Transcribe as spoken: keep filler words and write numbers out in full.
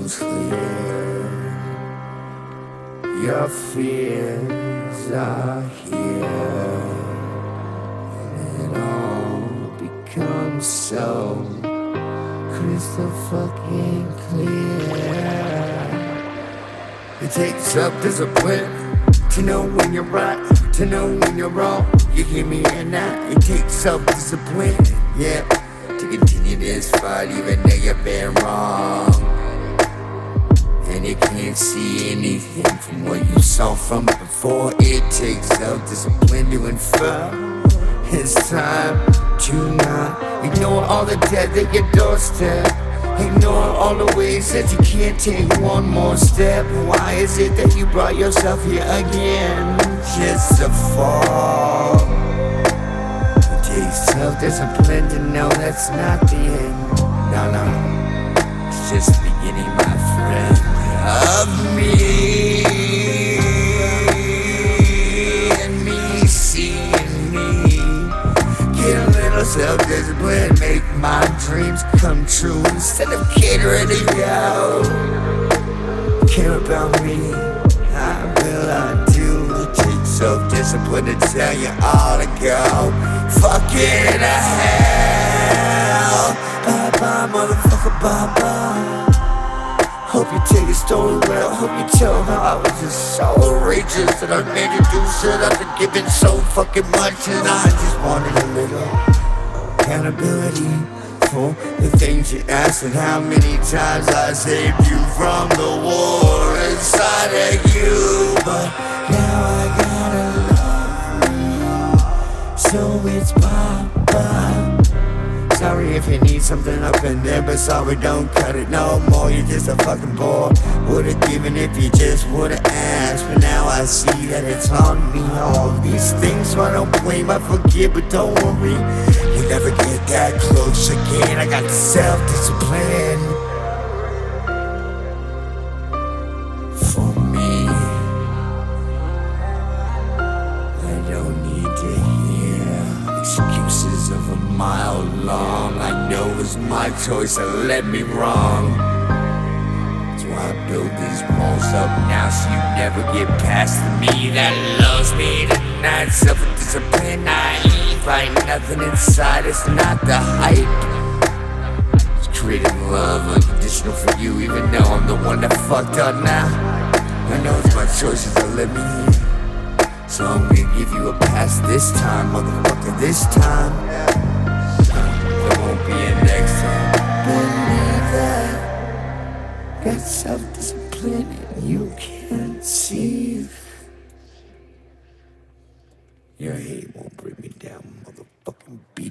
coast clear. Your fears are here, and it all becomes so crystal fucking clear. It takes self-discipline to know when you're right, to know when you're wrong. You hear me or not? It takes self-discipline, yeah, to continue this fight even though you've been wrong. And you can't see anything from what you saw from it before. It takes self-discipline to infer. It's time to not ignore all the dead at your doorstep. Ignore all the ways that you can't take one more step. Why is it that you brought yourself here again just to fall? It takes self-discipline to know that's not the end. No, no, it's just the beginning, my friend, of me and me seeing me. Get a little self-discipline, make my dreams come true instead of catering to you. Care about me, I will, I do. It takes self-discipline to tell you all to go fucking to hell. Bye-bye, motherfucker, bye-bye. Hope you take the story well, hope you tell how I was just so outrageous that I made you do shit after giving so fucking much, and I just wanted a little accountability for the things you asked and how many times I saved you from the war inside of you. But now I gotta love you, so it's bye-bye. Sorry if you need something up in there, but sorry, don't cut it no more. You're just a fucking bore. Would've given if you just would've asked, but now I see that it's on me. All these things, so I don't blame, I forgive, but don't worry, you'll never get that close again. I got the self-discipline for me. I don't need to hear excuses of a mile long. I know it was my choice that led me wrong. That's why I build these walls up now, so you never get past the me that loves me tonight. Self-discipline, naive, ain't nothing inside, it's not the hype. It's creating love unconditional for you, even though I'm the one that fucked up now. I know it's my choices that led me here, so I'm gonna give you a pass this time, motherfucker, this time. There won't be a next time. Believe that. Got self-discipline and you can't see. Your hate won't bring me down, motherfucking beat.